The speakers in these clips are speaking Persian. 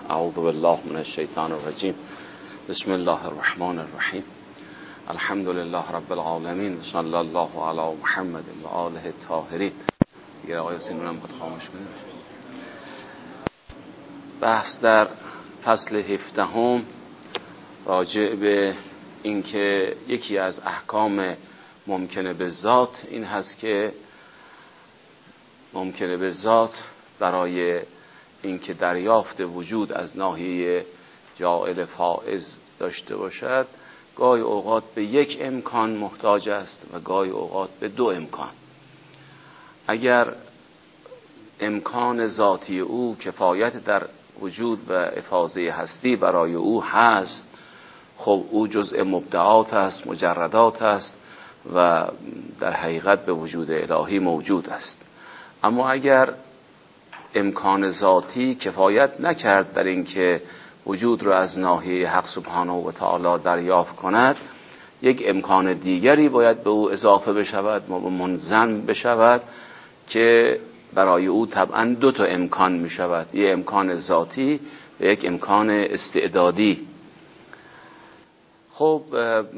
اعوذ بالله من الشیطان الرجیم. بسم الله الرحمن الرحیم. الحمد لله رب العالمین. صلی الله علی محمد و آله الطاهرین. دیگه آقای حسین اونم خود خاموش کنیم. بحث در فصل 17 راجع به اینکه یکی از احکام ممکنه به ذات این هست که ممکنه به ذات برای اینکه دریافت وجود از ناحیه جاعل فائز داشته باشد گاهی اوقات به یک امکان محتاج است و گاهی اوقات به دو امکان. اگر امکان ذاتی او کفایت در وجود و افاضه هستی برای او هست، خب او جزء مبدعات است، مجردات است و در حقیقت به وجود الهی موجود است. اما اگر امکان ذاتی کفایت نکرد در اینکه وجود را از ناحیه حق سبحانه و تعالی دریافت کند، یک امکان دیگری باید به او اضافه بشود، منضم بشود که برای او طبعا دو تا امکان می شود، یک امکان ذاتی و یک امکان استعدادی. خب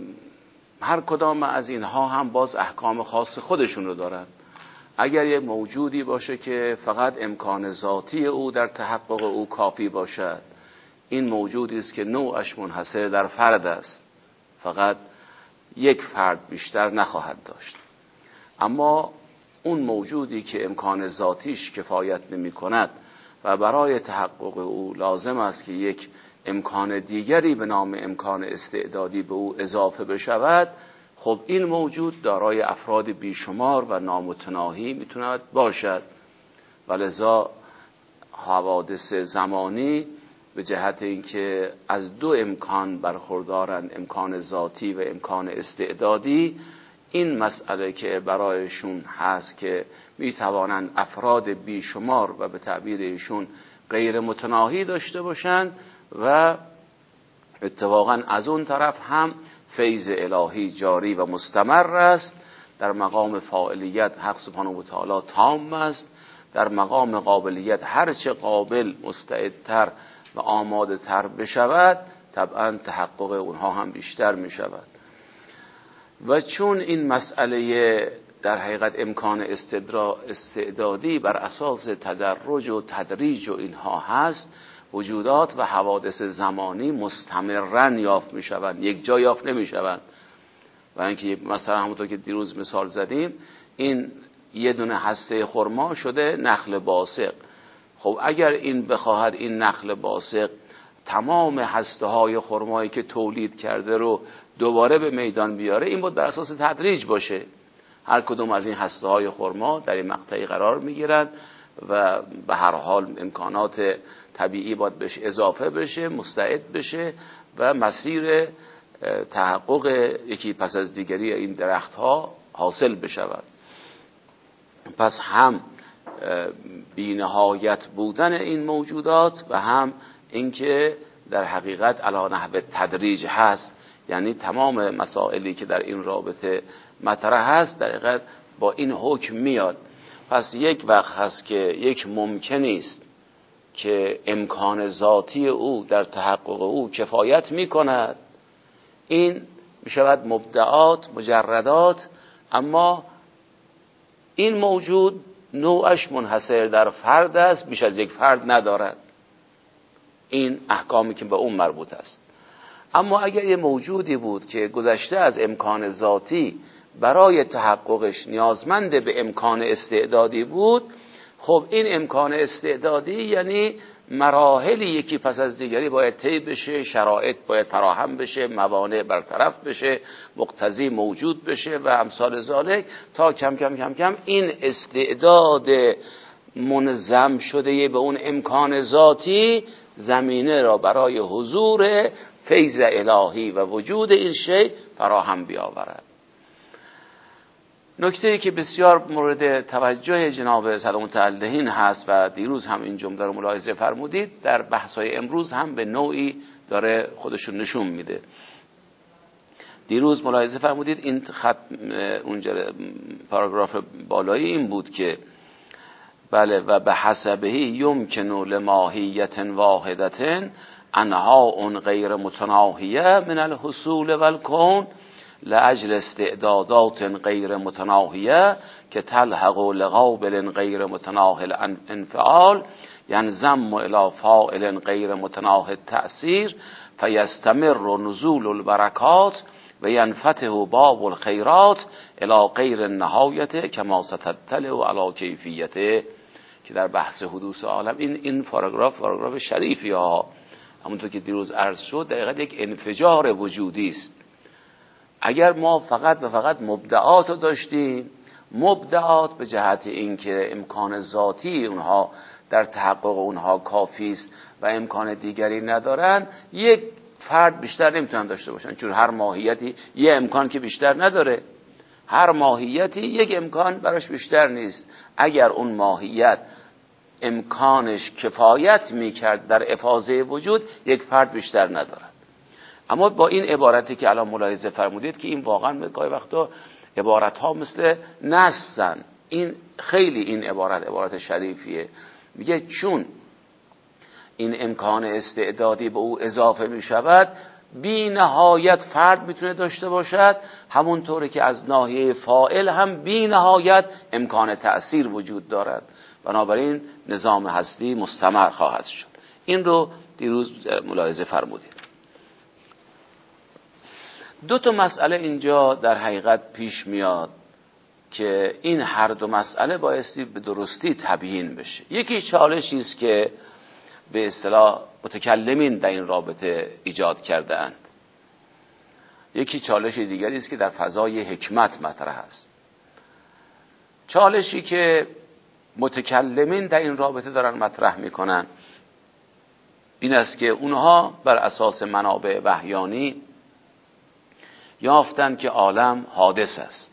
هر کدام از اینها هم باز احکام خاص خودشون رو دارن. اگر یک موجودی باشه که فقط امکان ذاتی او در تحقق او کافی باشد، این موجودی است که نوعش منحصر در فرد است، فقط یک فرد بیشتر نخواهد داشت. اما اون موجودی که امکان ذاتیش کفایت نمی کند و برای تحقق او لازم است که یک امکان دیگری به نام امکان استعدادی به او اضافه بشود، خب این موجود دارای افراد بیشمار و نامتناهی میتواند باشد. ولذا حوادث زمانی به جهت اینکه از دو امکان برخوردارند، امکان ذاتی و امکان استعدادی، این مسئله که برایشون هست که میتوانند افراد بیشمار و به تعبیر ایشون غیر متناهی داشته باشند و اتفاقا از اون طرف هم فیض الهی جاری و مستمر است. در مقام فاعلیت حق سبحانه و تعالی تام است، در مقام قابلیت هرچه قابل مستعدتر و آماده تر بشود طبعا تحقق اونها هم بیشتر می شود. و چون این مسئله در حقیقت امکان استعدادی بر اساس تدرج و تدریج و اینها هست، وجودات و حوادث زمانی مستمرن یافت می شوند، یک جا یافت نمی شوند. و اینکه مثلا همونطور که دیروز مثال زدیم، این یه دونه هسته خرما شده نخل باسق. خب اگر این بخواهد این نخل باسق تمام هسته های خرمایی که تولید کرده رو دوباره به میدان بیاره، این بود بر اساس تدریج باشه. هر کدوم از این هسته های خرما در این مقطعی قرار می گیرند و به هر حال امکانات طبیعی باید بهش اضافه بشه، مستعد بشه و مسیر تحقق یکی پس از دیگری این درخت ها حاصل بشود. پس هم بی‌نهایت بودن این موجودات و هم اینکه در حقیقت علی نحو تدریج هست، یعنی تمام مسائلی که در این رابطه مطرح هست در حقیقت با این حکم میاد. پس یک وقت هست که یک ممکنی است که امکان ذاتی او در تحقق او کفایت می کند، این می شود مبدعات، مجردات، اما این موجود نوعش منحصر در فرد است، بیش از یک فرد ندارد. این احکامی که به اون مربوط است. اما اگر یه موجودی بود که گذشته از امکان ذاتی برای تحققش نیازمند به امکان استعدادی بود، خب این امکان استعدادی یعنی مراحلی یکی پس از دیگری باید طی بشه، شرایط باید فراهم بشه، موانع برطرف بشه، مقتضی موجود بشه و امثال ذالک، تا کم کم کم کم این استعداد منظم شده به اون امکان ذاتی زمینه را برای حضور فیض الهی و وجود این شیء فراهم بیاورد. نکته‌ای که بسیار مورد توجه جناب سلام متعلهین هست و دیروز هم این جمله رو ملاحظه فرمودید، در بحث‌های امروز هم به نوعی داره خودشون نشون میده. دیروز ملاحظه فرمودید این خط اونجا پاراگراف بالایی این بود که بله و به حسبه یمکن لماهیت واحدة انها غیر متناهیه من الحصول والکون لاجل استعدادات غیر متناهیه که تلحق لقابل غیر متناهی الانفعال ینضم الی فاعل غیر متناهی التأثیر فیستمر نزول البرکات و ینفتح باب الخیرات الی غیر النهایت کما ستطلع علی کیفیته. که در بحث حدوث عالم این پاراگراف شریفی ها، همونطور که دیروز عرض شد، دقیقاً یک انفجار وجودی است. اگر ما فقط و فقط مبدعات رو داشتیم، مبدعات به جهت اینکه امکان ذاتی اونها در تحقق اونها کافی است و امکان دیگری ندارن، یک فرد بیشتر نمیتونن داشته باشن، چون هر ماهیتی یه امکان که بیشتر نداره، هر ماهیتی یک امکان براش بیشتر نیست. اگر اون ماهیت امکانش کفایت میکرد در افاضه وجود، یک فرد بیشتر ندارد. اما با این عبارتی که الان ملاحظه فرمودید که این واقعا گاهی وقتا عبارت ها مثل نصن، این خیلی این عبارت شریفیه. میگه چون این امکان استعدادی به او اضافه میشود، بی نهایت فرد میتونه داشته باشد، همونطوری که از ناحیه فاعل هم بی نهایت امکان تأثیر وجود دارد. بنابراین نظام هستی مستمر خواهد شد. این رو دیروز ملاحظه فرمودید. دو تا مسئله اینجا در حقیقت پیش میاد که این هر دو مسئله بایستی به درستی تبیین بشه. یکی چالشی است که به اصطلاح متکلمین در این رابطه ایجاد کرده اند. یکی چالش دیگری است که در فضای حکمت مطرح است. چالشی که متکلمین در این رابطه دارن مطرح میکنن این است که اونها بر اساس منابع وحیانی یافتن که عالم حادث است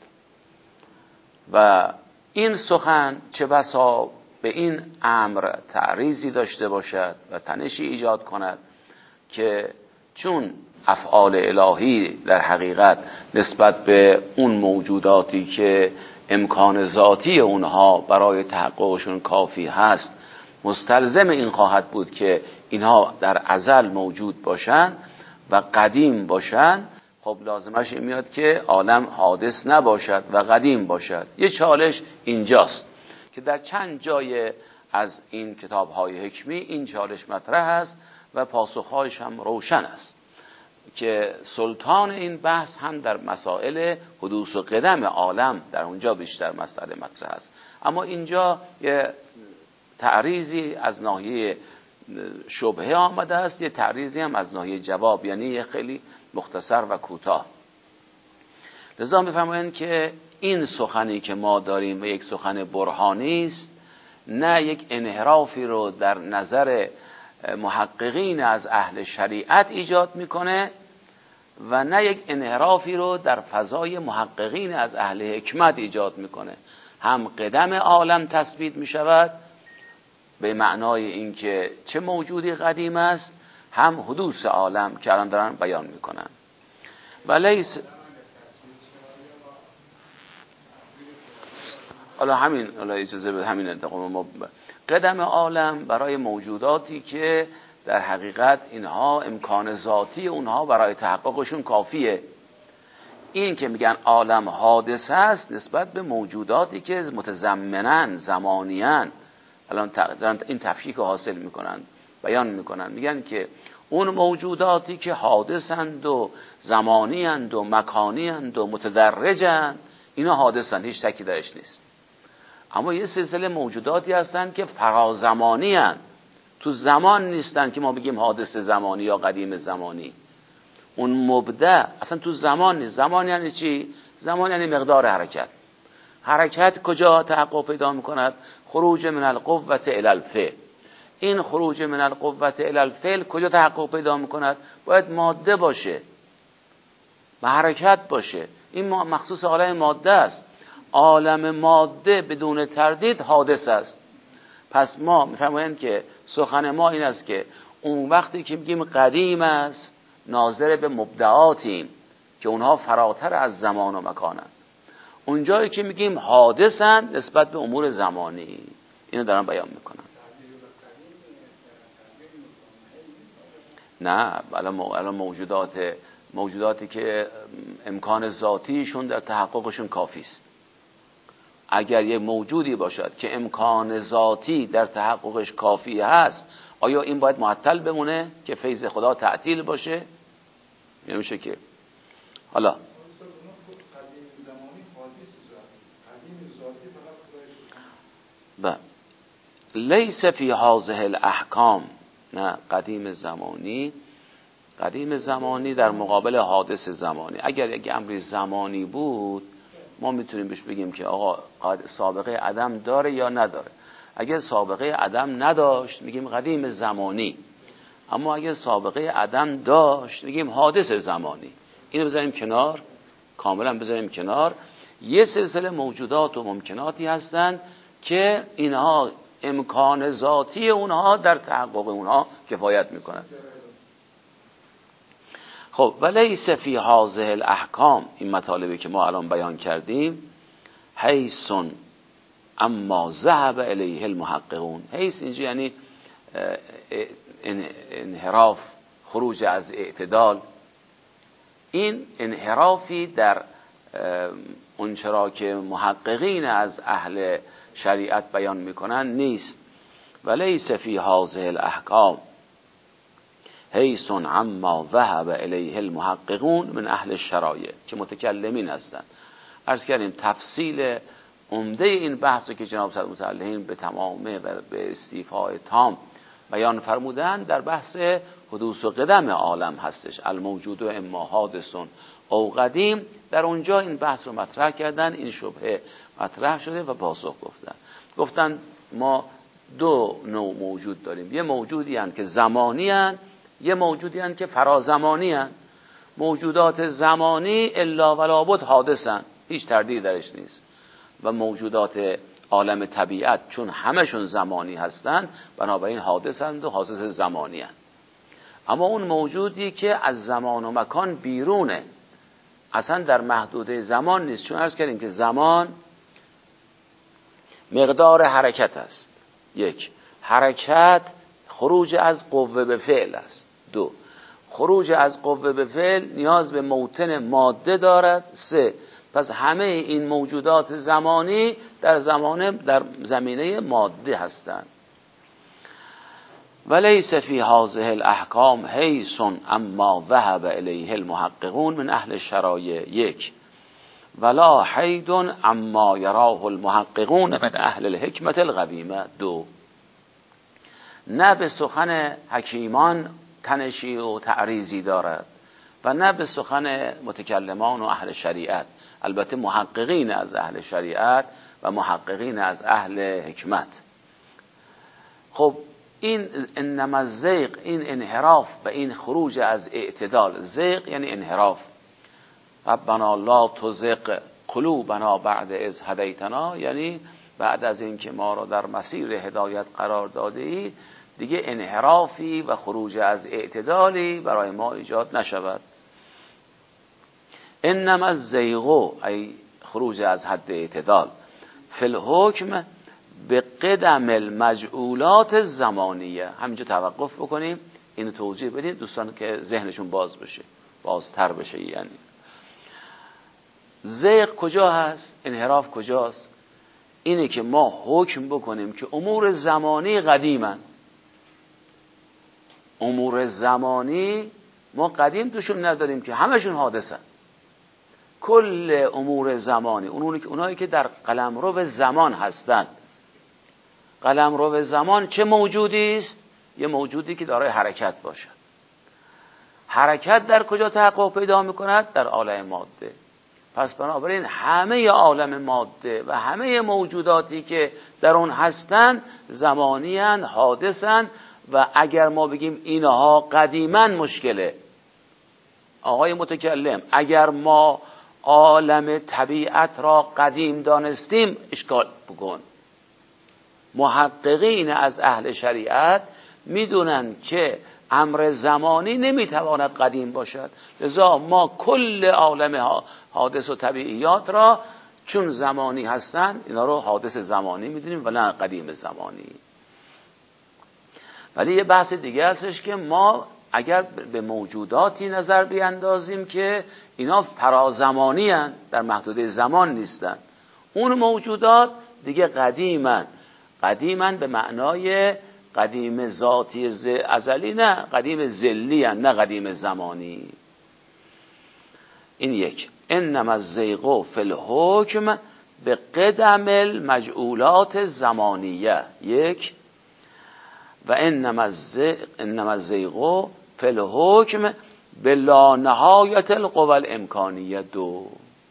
و این سخن چه بسا به این امر تعریضی داشته باشد و تنشی ایجاد کند که چون افعال الهی در حقیقت نسبت به اون موجوداتی که امکان ذاتی اونها برای تحققشون کافی هست مستلزم این خواهد بود که اینها در ازل موجود باشن و قدیم باشن، خب لازمش این میاد که عالم حادث نباشد و قدیم باشد. یه چالش اینجاست که در چند جای از این کتاب‌های حکمی این چالش مطرح است و پاسخهایش هم روشن است که سلطان این بحث هم در مسائل حدوث و قدم عالم در اونجا بیشتر مسئله مطرح است. اما اینجا یه تعریضی از ناحیه شبهه آمده است، یه تعریضی هم از ناحیه جواب، یعنی یه خیلی مختصر و کوتاه. لذا می‌فرمایند که این سخنی که ما داریم و یک سخن برهانی است، نه یک انحرافی رو در نظر محققین از اهل شریعت ایجاد میکنه و نه یک انحرافی رو در فضای محققین از اهل حکمت ایجاد میکنه. هم قدم عالم تثبیت میشود به معنای اینکه چه موجودی قدیم است، هم حدوث عالم که الان دارن بیان میکنن. ولیس حالا اجازه بده همین انتقام ما قدم عالم برای موجوداتی که در حقیقت اینها امکان ذاتی اونها برای تحققشون کافیه. این که میگن عالم حادث است نسبت به موجوداتی که متضمنن زمانیان، الان این تفکیک حاصل میکنن، بیان میکنن، میگن که اون موجوداتی که حادثند و زمانیند و مکانیند و متدرجند، اینا حادثند، هیچ شکی درش نیست. اما یه سلسله موجوداتی هستن که فرازمانی هستند، تو زمان نیستن که ما بگیم حادث زمانی یا قدیم زمانی. اون مبدع اصلا تو زمان نیست. زمان یعنی چی؟ زمان یعنی مقدار حرکت. حرکت کجا تحقق پیدا میکند؟ خروج من القوة الی الفعل. این خروج من القوة الی الفعل کجا تحقق پیدا میکند؟ باید ماده باشه و حرکت باشه. این مخصوص عالم ماده است. عالم ماده بدون تردید حادث است. پس ما میفرمایند که سخن ما این است که اون وقتی که میگیم قدیم است ناظر به مبدعاتیم که اونها فراتر از زمان و مکانند. اونجایی که میگیم حادثند نسبت به امور زمانی. اینو دارم بیان میکنم. نه، الان موجوداتی که امکان ذاتیشون در تحققشون کافی است. اگر یک موجودی باشد که امکان ذاتی در تحققش کافی هست، آیا این باید معطل بمونه که فیض خدا تعطیل باشه؟ نمیشه که. حالا لیس فی هذه الاحکام، نه قدیم زمانی در مقابل حادث زمانی. اگر یک امری زمانی بود ما میتونیم بهش بگیم که آقا سابقه عدم داره یا نداره. اگر سابقه عدم نداشت میگیم قدیم زمانی، اما اگر سابقه عدم داشت میگیم حادث زمانی. اینو بذاریم کنار، کاملا بذاریم کنار. یه سلسله موجودات و ممکناتی هستند که اینها امکان ذاتی اونها در تحقق اونها کفایت میکنند. خب ولیس فی هذه الاحکام، این مطالبی که ما الان بیان کردیم، حیث اما ذهب الیه المحققون. حیث اینجا یعنی انحراف، خروج از اعتدال. این انحرافی در اون چرا که محققین از اهل شریعت بیان میکنن نیست. ولیس فی هذه الاحکام حیث عما ذهب الیه المحققون من اهل الشرایع، که متکلمین هستند. عرض کردیم تفصیل عمده این بحث که جناب صدر متعلقین به تمامه و به استیفای تام بیان فرمودن در بحث حدوث و قدم عالم هستش. الموجود و اما حادث او قدیم، در اونجا این بحث رو مطرح کردن، این شبهه مطرح شده و پاسخ گفتن ما دو نوع موجود داریم. یه موجودی هستند که زمانی هستند، یه موجودی هستند که فرازمانی هستند. موجودات زمانی الا ولا بد حادثند، هیچ تردید درش نیست. و موجودات عالم طبیعت چون همشون زمانی هستند بنابراین حادثند و حادث زمانی هستند. اما اون موجودی که از زمان و مکان بیرونه، اصلا در محدوده زمان نیست، چون عرض کردیم که زمان مقدار حرکت است. یک، حرکت خروج از قوه به فعل است. دو، خروج از قوه به فعل نیاز به موطن ماده دارد. سه، پس همه این موجودات زمانی در زمینه ماده هستند. ولیس فی هذه الاحکام حیث اما ذهب الیه المحققون من اهل الشرایع. یک، ولا حید اما یراه المحققون من اهل الحکمت القویمه. دو، نه به سخن حکیمان تنشی و تعریضی دارد و نه به سخن متکلمان و اهل شریعت، البته محققین از اهل شریعت و محققین از اهل حکمت. خب این انما الزیغ، این انحراف و این خروج از اعتدال. زیغ یعنی انحراف. ربنا لا تزغ قلوبنا بعد اذ هدیتنا، یعنی بعد از اینکه ما را در مسیر هدایت قرار داده ای دیگه انحرافی و خروج از اعتدالی برای ما ایجاد نشود. انما الزیغ ای خروج از حد اعتدال فی الحکم به قدم المجعولات الزمانیه. همینجا توقف بکنیم، اینو توضیح بدیم دوستان که ذهنشون باز بشه، بازتر بشه. یعنی زیغ کجا هست، انحراف کجاست؟ اینه که ما حکم بکنیم که امور زمانی قدیمن. امور زمانی ما قدیم توشون نداریم که همشون حادثن. کل امور زمانی، اونایی که در قلمرو زمان هستند. قلمرو زمان چه موجودی است؟ یه موجودی که دارای حرکت باشد. حرکت در کجا تحقق پیدا میکند؟ در عالم ماده. پس بنابراین همه عالم ماده و همه موجوداتی که در اون هستند زمانی اند، حادثند. و اگر ما بگیم اینها قدیمن مشکله. آقای متکلم اگر ما عالم طبیعت را قدیم دانستیم اشکال بکن. محققین از اهل شریعت میدونن که امر زمانی نمیتواند قدیم باشد، لذا ما کل عالم حادث و طبیعیات را چون زمانی هستن اینا رو حادث زمانی میدونیم و نه قدیم زمانی. ولی یه بحث دیگه هستش که ما اگر به موجوداتی نظر بیندازیم که اینا فرازمانی هستند، در محدوده زمان نیستن، اون موجودات دیگه قدیمن به معنای قدیم ذاتی ازلی، نه قدیم ذلی هستند، نه قدیم زمانی. این یک. انما الزیغ فی الحکم به قدم المجعولات زمانیه، یک. و انما الزیغ فی الحکم به لا نهایت القوى الامکانیه، دو.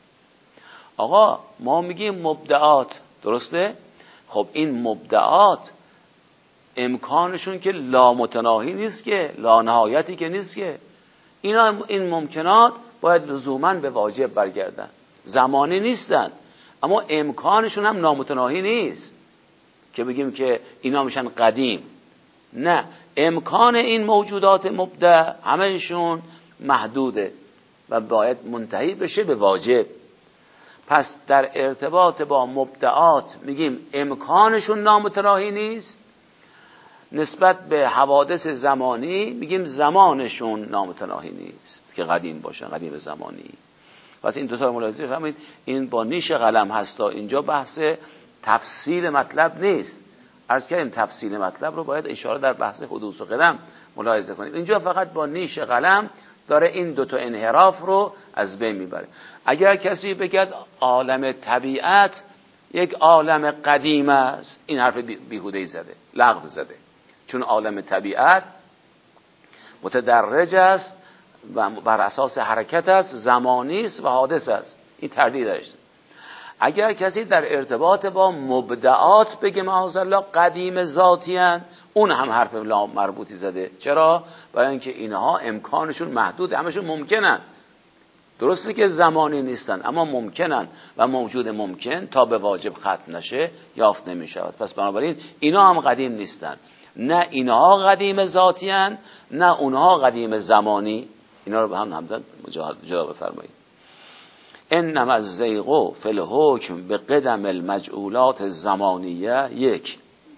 آقا ما میگیم مبدعات، درسته؟ خب این مبدعات امکانشون که لا متناهی نیست، که لا نهایتی که نیست، که این ممکنات باید لزوما به واجب برگردن، زمانی نیستن، اما امکانشون هم نامتناهی نیست که بگیم که اینا میشن قدیم. نه، امکان این موجودات مبدع همهشون محدوده و باید منتهی بشه به واجب. پس در ارتباط با مبدعات میگیم امکانشون نامتناهی نیست، نسبت به حوادث زمانی میگیم زمانشون نامتناهی نیست که قدیم باشن، قدیم زمانی. پس این دوتا رو ملاحظه فهمید. این با نیش قلم هستا، اینجا بحث تفصیل مطلب نیست. عرض کردیم تفصیل مطلب رو باید اشاره در بحث حدوث و قدم ملاحظه کنیم. اینجا فقط با نیش قلم داره این دوتا انحراف رو از بین میبره. اگر کسی بگد عالم طبیعت یک عالم قدیم است، این حرف بیهوده‌ای زده، لغو زده. چون عالم طبیعت متدرج است و بر اساس حرکت است، زمانی است و حادث است. این تردید داشت. اگر کسی در ارتباط با مبدعات بگه معاذالله قدیم ذاتی هستند، اون هم حرف لا مربوطی زده. چرا؟ برای اینکه اینها امکانشون محدود، همشون ممکنن. درسته که زمانی نیستن اما ممکنن و موجود ممکن تا به واجب ختم نشه یافت نمی شود. پس بنابراین اینا هم قدیم نیستن، نه اینها قدیم ذاتی هستند نه اونها قدیم زمانی. اینا رو به هم همزد جدا بفرمایید. انما الزیغ فی الحکم به قدم المجعولات الزمانیه، یک.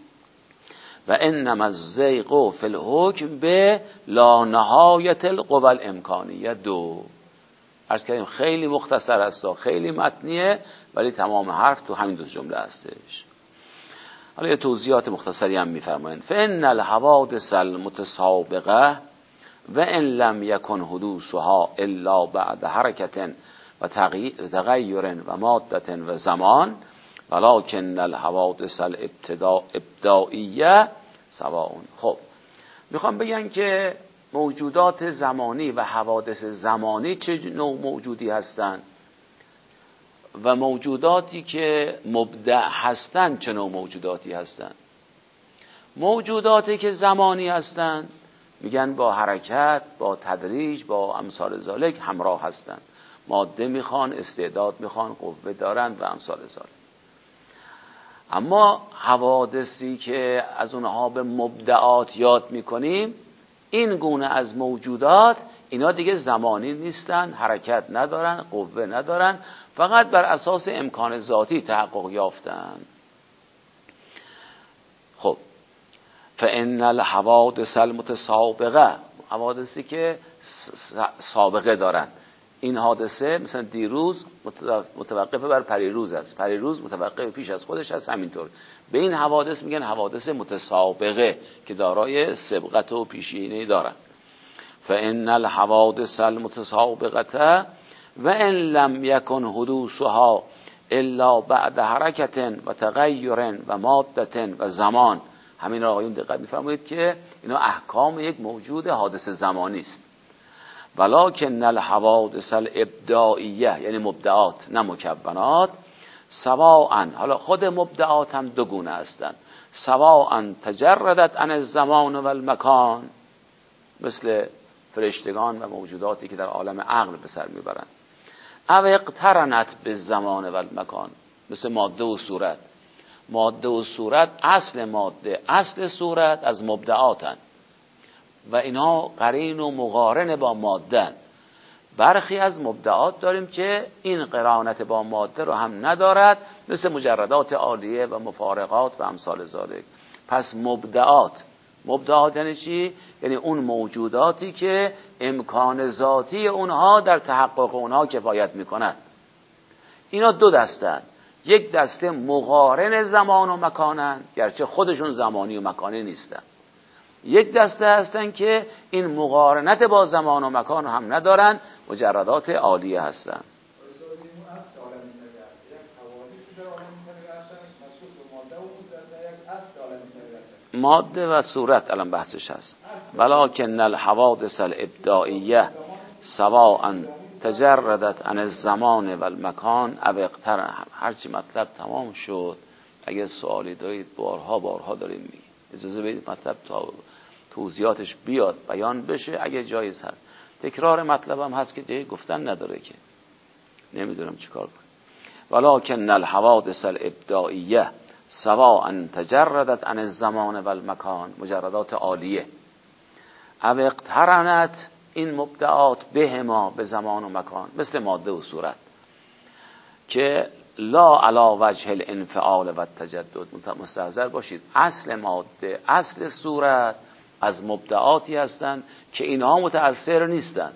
و انما الزیغ فی الحکم به لا نهایت القوى الامکانیه، دو. عرض کردیم خیلی مختصر است و خیلی متنیه، ولی تمام حرف تو همین دو جمله هستش. حالا یه توضیحات مختصری هم میفرمایند. فان الحوادث المتسابقه و ان لم یکن حدوثها الا بعد حرکت و تغییر و مادة و زمان ولکن الحوادث الابتدائیه سواء. خب میخوام بگن که موجودات زمانی و حوادث زمانی چه نوع موجودی هستند و موجوداتی که مبدع هستند چه نوع موجوداتی هستند. موجوداتی که زمانی هستند میگن با حرکت، با تدریج، با امثال ذالک همراه هستند. ماده میخوان، استعداد میخوان، قوه دارند و امثال ذالک. اما حوادثی که از اونها به مبدعات یاد میکنیم، این گونه از موجودات اینا دیگه زمانی نیستن، حرکت ندارن، قوه ندارن، فقط بر اساس امکان ذاتی تحقق یافتن. خب فان الحوادث المتسابقه، حوادثی که سابقه دارن. این حادثه مثلا دیروز متوقف بر پریروز است، پریروز متوقف پیش از خودش است، همینطور. به این حوادث میگن حوادث متسابقه که دارای سبقت و پیشینه دارن. فان الحوادث المتسابقه و ان لم یکن حدوثها الا بعد حرکت و تغییر و مادة و زمان. همین را آقایون دقت می‌فرمایید که اینا احکام یک موجود حادث زمانی است. ولکن الحوادث الابداعیه، یعنی مبدعات نه مکونات، سواء، حالا خود مبدعات هم دو گونه هستند، سواء تجردت عن الزمان و المکان، مثل فرشتگان و موجوداتی که در عالم عقل به سر میبرند، او اقترنت بالزمان و المکان، مثل ماده و صورت. ماده و صورت، اصل ماده اصل صورت از مبدعاتن و اینها قرین و مقارن با ماده. برخی از مبدعات داریم که این قرانت با ماده رو هم ندارد، مثل مجردات عالیه و مفارقات و امثال ذالک. پس مبدعات یعنی چی؟ یعنی اون موجوداتی که امکان ذاتی اونها در تحقق اونها کفایت میکند. اینا دو دستن، یک دسته مقارن زمان و مکانن، گرچه خودشون زمانی و مکانی نیستن. یک دسته هستن که این مقارنت با زمان و مکان هم ندارن، مجردات عالیه هستن. ماده و صورت الان بحثش هست. ولکن الحوادث الابداعیه سواء تجردت عن الزمان و المکان او اقترن. هرچی مطلب تمام شد، اگه سوالی دارید بارها داریم میگیم، اجازه بدید مطلب تا توضیحاتش بیاد بیان بشه، اگه جایز هست. تکرار مطلب هم هست که جای گفتن نداره که نمیدونم چیکار کنم. ولکن الحوادث الابداعیه سواء تجردت عن الزمان و المکان، مجردات عالیه، او اقترنت این مبدعات بهما به زمان و مکان، مثل ماده و صورت، که لا علی وجه الانفعال و التجدد. مستحضر باشید اصل ماده اصل صورت از مبدعاتی هستند که اینها متأثر نیستند.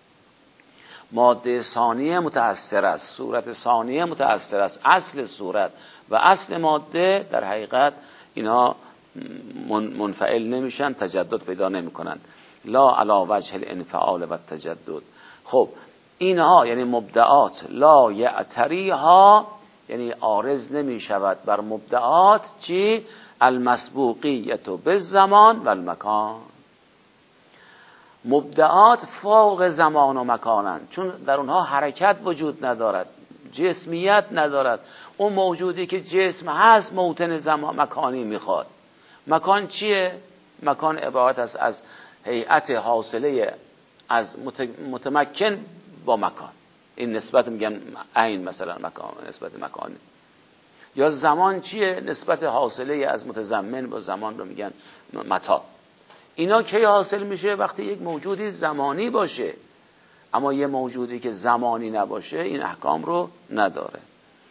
ماده ثانیه متأثر است، صورت ثانیه متأثر است. اصل صورت و اصل ماده در حقیقت اینها منفعل نمیشن، تجدد پیدا نمیکنند. لا علی وجه الانفعال و التجدد. خب اینها یعنی مبدعات، لا یعتریها یعنی عارض نمی شود بر مبدعات چی؟ المسبوقیت بالزمان و المکان. مبدعات فوق زمان و مکانند، چون در اونها حرکت وجود ندارد، جسمیت ندارد. اون موجودی که جسم هست موطن زمان مکانی میخواد. مکان چیه؟ مکان عبارت است از هیئت حاصله از متمکن با مکان. این نسبت میگن عین، مثلا مکان نسبت مکانی. یا زمان چیه؟ نسبت حاصله از متضمن با زمان رو میگن متا. اینا کی حاصل میشه؟ وقتی یک موجودی زمانی باشه. اما یه موجودی که زمانی نباشه این احکام رو نداره.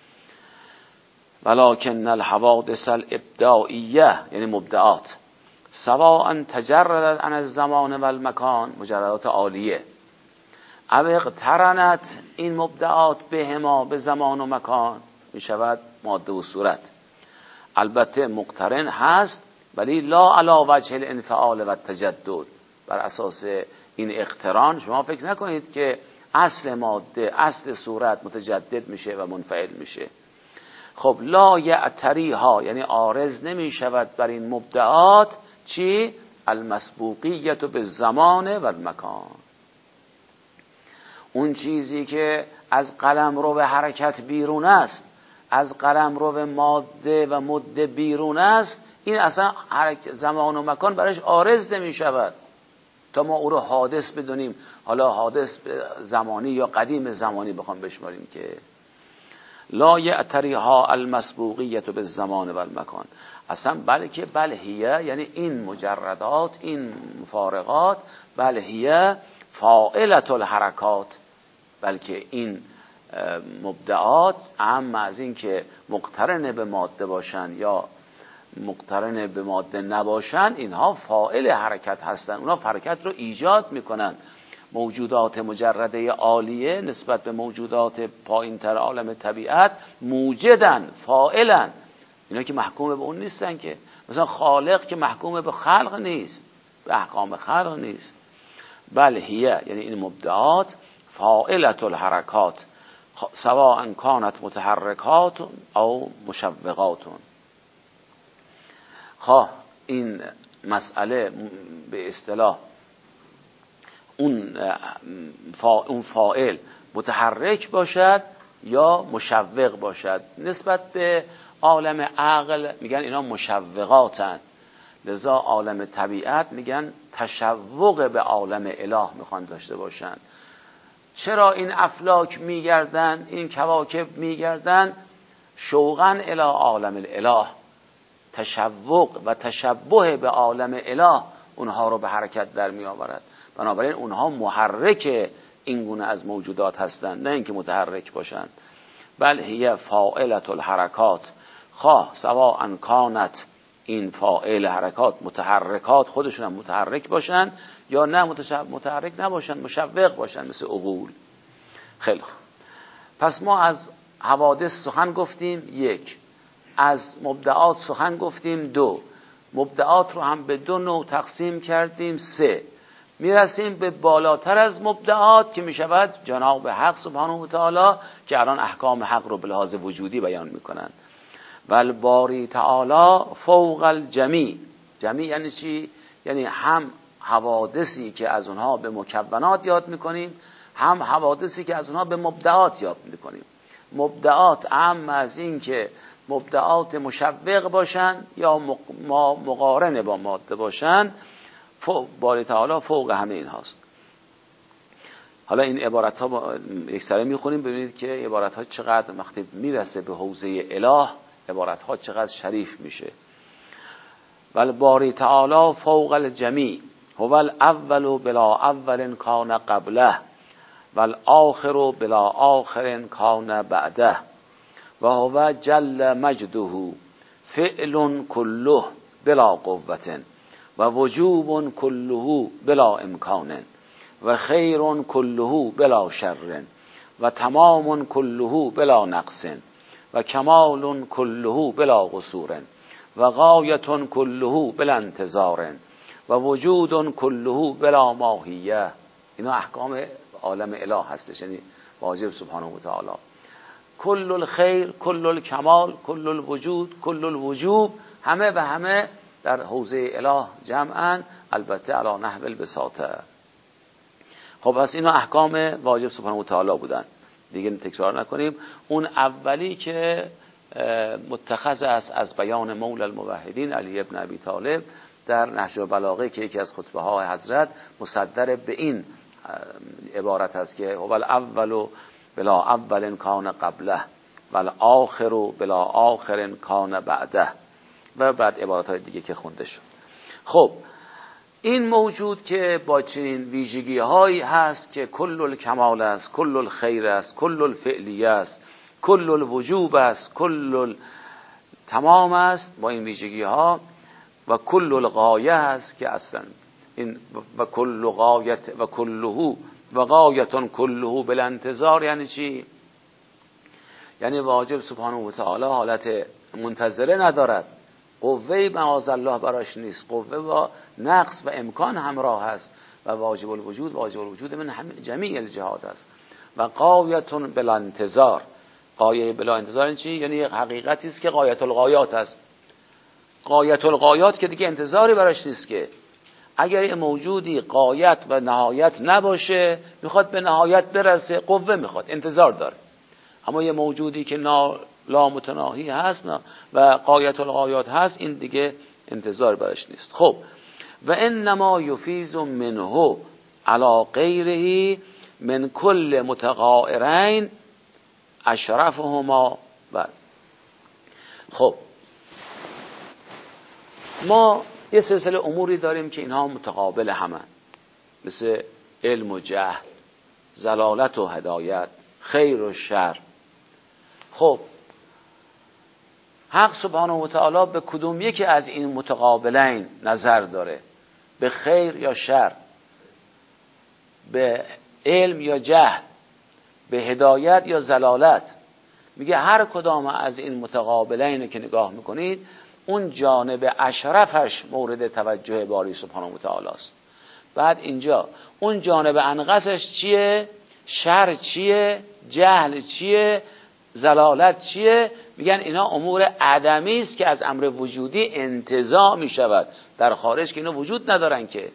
ولکن الحوادث الابداعیه یعنی مبدعات سواء تجردت عن الزمان و المکان، مجردات عالیه، او اقترنت این مبدعات بهما به زمان و مکان، میشود ماده و صورت. البته مقترن هست ولی لا علی وجه الانفعال و التجدد. بر اساس این اقتران شما فکر نکنید که اصل ماده اصل صورت متجدد میشه و منفعل میشه. خب لا یعتریها یعنی عارض نمی شود بر این مبدعات چی؟ المسبوقیت بالزمان و المکان. اون چیزی که از قلمرو به حرکت بیرون است، از قلمرو به ماده و مده بیرون است، این اصلا زمان و مکان برایش عارض نمی شود تا ما او رو حادث بدونیم. حالا حادث زمانی یا قدیم زمانی بخوام بشماریم که لا یعتریها المسبوقیت بالزمان و المکان. اصلا بلکه بلهیه یعنی این مجردات این مفارقات بلهیه فاعلت الحرکات، بلکه این مبدعات اما از این که مقترن به ماده باشن یا مقترن به ماده نباشن، اینها فاعل حرکت هستن، اونها حرکت رو ایجاد میکنن. موجودات مجرده عالیه نسبت به موجودات پایینتر عالم طبیعت موجدن، فاعلن. اینا که محکوم به اون نیستن که، مثلا خالق که محکوم به خلق نیست، به احکام خلق نیست. بل هیه یعنی این مبدعات فاعلت الحرکات سواء کانت متحرکات او مشوقات. خواه این مسئله به اصطلاح اون فاعل متحرک باشد یا مشوق باشد. نسبت به عالم عقل میگن اینا مشوقاتن، لذا عالم طبیعت میگن تشوق به عالم اله میخوان داشته باشن. چرا این افلاک میگردن، این کواکب میگردن؟ شوقا الی عالم الاله، تشوق و تشبه به عالم اله اونها رو به حرکت در می آورد. بنابراین اونها محرک این گونه از موجودات هستند، نه اینکه متحرک باشند. بل هی فاعلة الحرکات، خواه سواء کانت این فاعل حرکات متحرکات خودشون هم متحرک باشن یا نه متحرک نباشن، مشوق باشن مثل عقول. خیلی خوب، پس ما از حوادث سخن گفتیم 1، از مبدعات سخن گفتیم 2، مبدعات رو هم به 2 نوع تقسیم کردیم 3، میرسیم به بالاتر از مبدعات که میشود جناب حق سبحانه و تعالی که الان احکام حق رو به لحاظ وجودی بیان میکنند. والباری تعالی فوق الجمیع. جمیع یعنی چی؟ یعنی هم حوادثی که از اونها به مکونات یاد میکنیم، هم حوادثی که از اونها به مبدعات یاد میکنیم. مبدعات اهم از این که مبدعات مشوق باشن یا مقارن با ماده باشن، باری تعالی فوق همه این هاست. حالا این عبارت ها یک سره میخونیم ببینید که عبارت ها چقدر وقتی میرسه به حوزه اله عبارت ها چقدر شریف میشه. والباری تعالی فوق الجمیع هو الاول بلا اول کان قبله والآخر بلا آخر کان بعده و هو جل مجده فعل کله بلا قوة و وجوب کله بلا امکان و خیر کله بلا شر و تمام کله بلا نقص و کمال کله بلا قصور و غایة کله بلا انتظار و وجود کله بلا ماهیه. اینا احکام عالم اله هستش، یعنی واجب سبحانه و تعالی. کل الخیر، کل الکمال، کل الوجود، کل الوجوب، همه و همه در حوزه اله جمعاً، البته علی نحو البساطه. خب پس اینا احکام واجب سبحانه و تعالی بودن، دیگه تکرار نکنیم. اون اولی که متخذ است از بیان مولا الموحدین علی ابن ابی طالب در نهج البلاغه که یکی از خطبه های حضرت مصدر به این عبارت است که هو الاول بلا اول کان قبله والآخر بلا آخر کان بعده و بعد عبارات های دیگه که خونده شد. خب این موجود که با چنین ویژگی هایی هست که کل الکمال است، کل الخیر است، کل الفعلیه است، کل الوجوب است، کل تمام است، با این ویژگی ها و کل الغایه است که اصلا این و کل غایت و کله و غایتون کله بالانتظار. یعنی چی؟ یعنی واجب سبحانه و تعالی حالت منتظره ندارد، قوه معاذالله براش نیست، قوه با نقص و امکان همراه است و واجب الوجود من جمیع الجهات است. و غایتون بلا انتظار، غایه بلا انتظار چی؟ یعنی حقیقتی است که غایت الغایات است. غایت الغایات که دیگه انتظاری براش نیست که. اگر یه موجودی غایت و نهایت نباشه، میخواد به نهایت برسه، قوه میخواد، انتظار داره. اما یه موجودی که لا متناهی هست و غایت الغایات هست، این دیگه انتظار براش نیست. خب و انما یفیز منه علی غیره من کل متغایرین اشرفهما. و خب ما یه سلسله اموری داریم که اینها متقابل همن، مثل علم و جهل، ضلالت و هدایت، خیر و شر. خب حق سبحانه و تعالی به کدوم یکی از این متقابلین نظر داره؟ به خیر یا شر، به علم یا جهل، به هدایت یا ضلالت؟ میگه هر کدام از این متقابلین که نگاه میکنید، اون جانب اشرفش مورد توجه باری سبحانه و تعالی است. بعد اینجا اون جانب انقصش چیه؟ شر چیه؟ جهل چیه؟ ضلالت چیه؟ میگن اینا امور عدمی است که از امر وجودی انتزاع میشود در خارج، که اینا وجود ندارن که.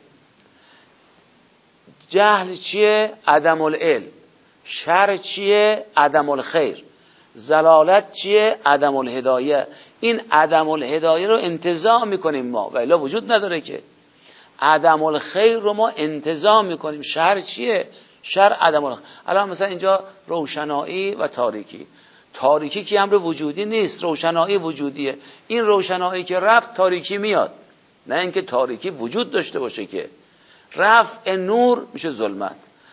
جهل چیه؟ عدم العلم. شر چیه؟ عدم الخیر. ضلالت چیه؟ عدم الهدایه. این عدم الهدایه رو انتزاع میکنیم ما، و الا وجود نداره که. عدم الخیر رو ما انتزاع میکنیم. شر چیه؟ شر عدم الخیر. الان مثلا اینجا روشنایی و تاریکی. تاریکی که امر وجودی نیست، روشنایی وجودیه. این روشنایی که رفت، تاریکی میاد. نه اینکه تاریکی وجود داشته باشه که. رفع نور میشه ظلمت،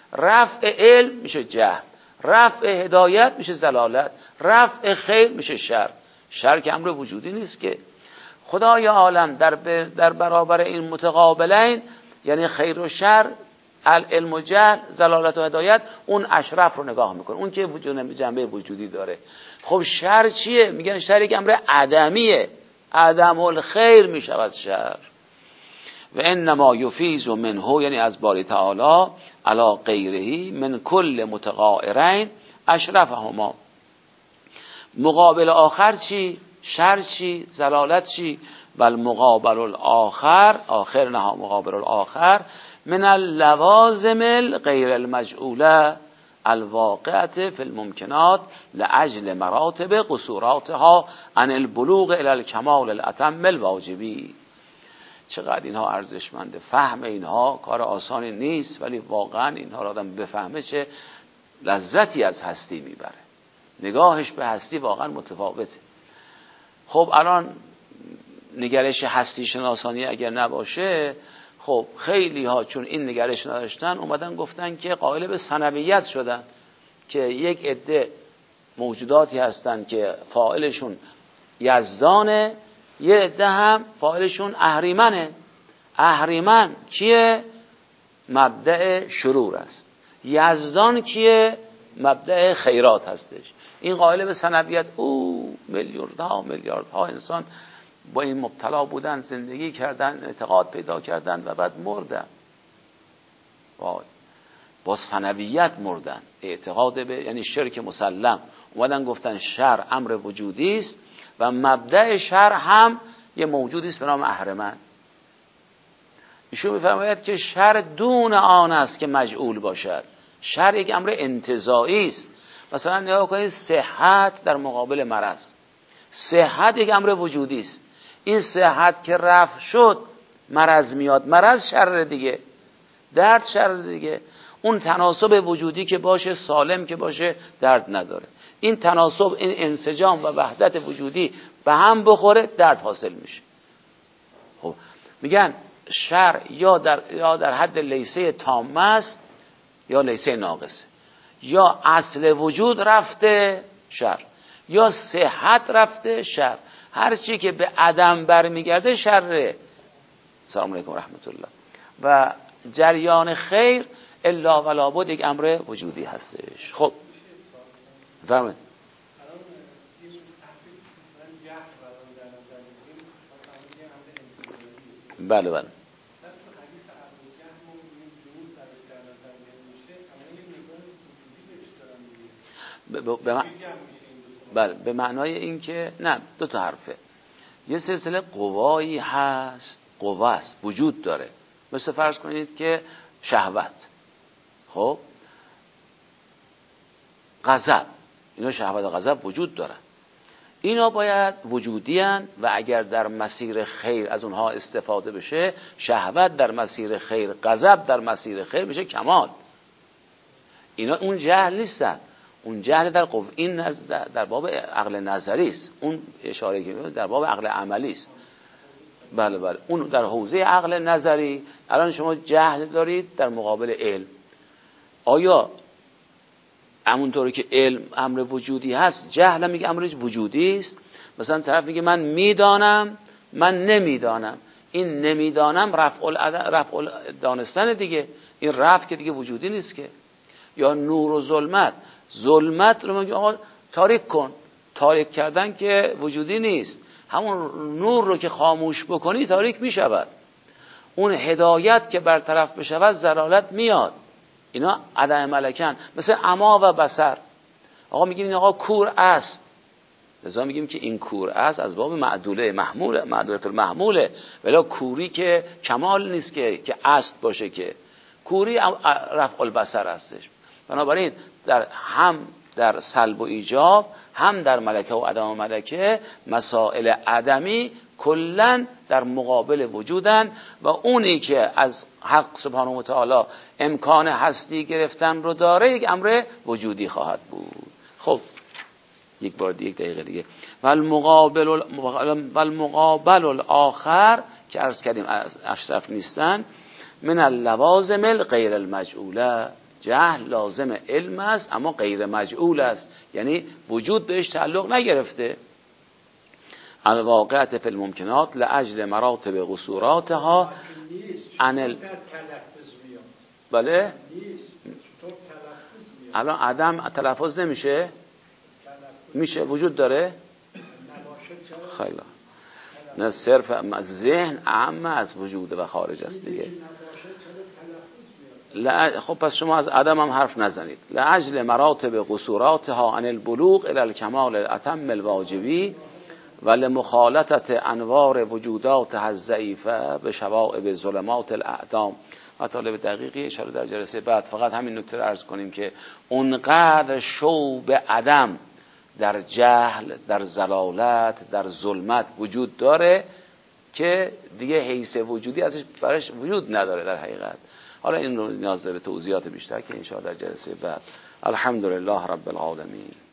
رفع علم میشه جهل، رفع هدایت میشه ضلالت، رفع خیر میشه شر. شر که امر وجودی نیست که. خدای عالم در برابر این متقابلین، یعنی خیر و شر، علم و جهل، ضلالت و هدایت، اون اشرف رو نگاه میکنه، اون که جنبه وجودی داره. خب شر چیه؟ میگن شر یک امر عدمیه، عدم الخیر میشود شر. و انما یفیز منه، یعنی از باری تعالی، علی غیره من کل متغایرین اشرفهما. مقابل آخر چی؟ شر چی؟ ضلالت چی؟ بل مقابل الاخر، آخر نه مقابل الاخر، من اللوازم غیر المجعوله الواقعه فی الممکنات لاجل مراتب قصوراتها عن البلوغ الى الکمال الاتم الواجبی. چقدر اینها ارزشمنده. فهم اینها کار آسانی نیست، ولی واقعا اینها را آدم بفهمه چه لذتی از هستی میبره. نگاهش به هستی واقعا متفاوته. خب الان نگرش هستی شناسانی اگر نباشه، خب خیلی ها چون این نگرش نداشتن اومدن گفتن که قائل به ثنویت شدن، که یک عده موجوداتی هستن که فاعلشون یزدانه، یه عده هم فاعلشون اهریمنه. اهریمن کیه؟ مبدأ شرور است. یزدان کیه؟ مبدأ خیرات هستش. این قائل به ثنویت. او میلیاردها انسان با این مبتلا بودن، زندگی کردن، اعتقاد پیدا کردن و بعد مردن. با ثنویت مردن، اعتقاد به، یعنی شرک مسلم. اومدن گفتن شر امر وجودی است و مبدأ شر هم یه موجودی است به نام اهرمن. ایشون میفرماید که شر دون آن است که مجعول باشد. شر یک امر انتزاعی است. مثلا نگاه کنید صحت در مقابل مرض. صحت یک امر وجودی است. این صحت که رفع شد مرض میاد، مرض شر دیگه، درد شر دیگه. اون تناسب وجودی که باشه، سالم که باشه، درد نداره. این تناسب، این انسجام و وحدت وجودی به هم بخوره، درد حاصل میشه. خب میگن شر یا در حد لیسه تامه است یا لیسه ناقصه. یا اصل وجود رفته شر، یا صحت رفته شر. هر چی که به عدم برمیگرده شره. سلام علیکم رحمت الله. و جریان خیر الا ولا بد یک امر وجودی هستش. خب فرمایید. بله بله. بله به معنای این که نه، دو تا حرفه. یه سلسله قوایی هست، قوا است، وجود داره. مثل فرض کنید که شهوت، خب غضب، اینا شهوت و غضب وجود دارن. اینا باید وجودی هن و اگر در مسیر خیر از اونها استفاده بشه، شهوت در مسیر خیر، غضب در مسیر خیر میشه کمال. اینا اون جهل نیستن. اون جهل در این در باب عقل نظری است. اون اشاره که در باب عقل عملی است. بله بله، اون در حوزه عقل نظری. الان شما جهل دارید در مقابل علم. آیا همونطوری که علم امر وجودی هست، جهل هم میگه امر وجودی است؟ مثلا طرف میگه من میدانم، من نمیدانم. این نمیدانم رفع دانستن دیگه. این رفع که دیگه وجودی نیست که. یا نور و ظلمت. ظلمت رو میگه آقا تاریک کن. تاریک کردن که وجودی نیست. همون نور رو که خاموش بکنی تاریک میشود. اون هدایت که برطرف بشود ضلالت میاد. اینا عدم ملکن. مثل عما و بصر. آقا میگین این آقا کور است، لذا میگیم که این کور است از باب معدوله محموله، معدولت المحموله. ولی کوری که کمال نیست که است باشه، که کوری رفع البصر هستش. بنابراین هم در سلب و ایجاب، هم در ملکه و عدم ملکه، مسائل عدمی کلن در مقابل وجودن و اونی که از حق سبحانه و تعالی امکان هستی گرفتن رو داره یک امر وجودی خواهد بود. خب یک دقیقه دیگه. والمقابل الاخر که عرض کردیم اشرف نیستن، من اللوازم غیر المجعوله. جهل لازم علم است اما غیر مجعول است، یعنی وجود بهش تعلق نگرفته. الواقعات فی الممکنات لاجل مراتب قصوراتها عن بله الان عدم تلفظ نمیشه، میشه وجود داره خیلی نه، صرف ذهن اعم از وجود و خارج است دیگه. خب پس شما از عدم هم حرف نزنید. لاجل مراتب قصوراتها عن البلوغ الى الكمال الاتم الواجبی و لمخالطت انوار وجودات الضعیفه به شوائب ظلمات الاعدام. مطالب دقیقی اشاره در جلسه بعد. فقط همین نکته رو عرض کنیم که اونقدر شوب عدم در جهل، در ضلالت، در ظلمت وجود داره که دیگه حیث وجودی ازش برش وجود نداره در حقیقت. حالا این رو نیاز داره توضیحات بیشتر که انشاءالله در جلسه بعد. الحمدلله رب العالمین.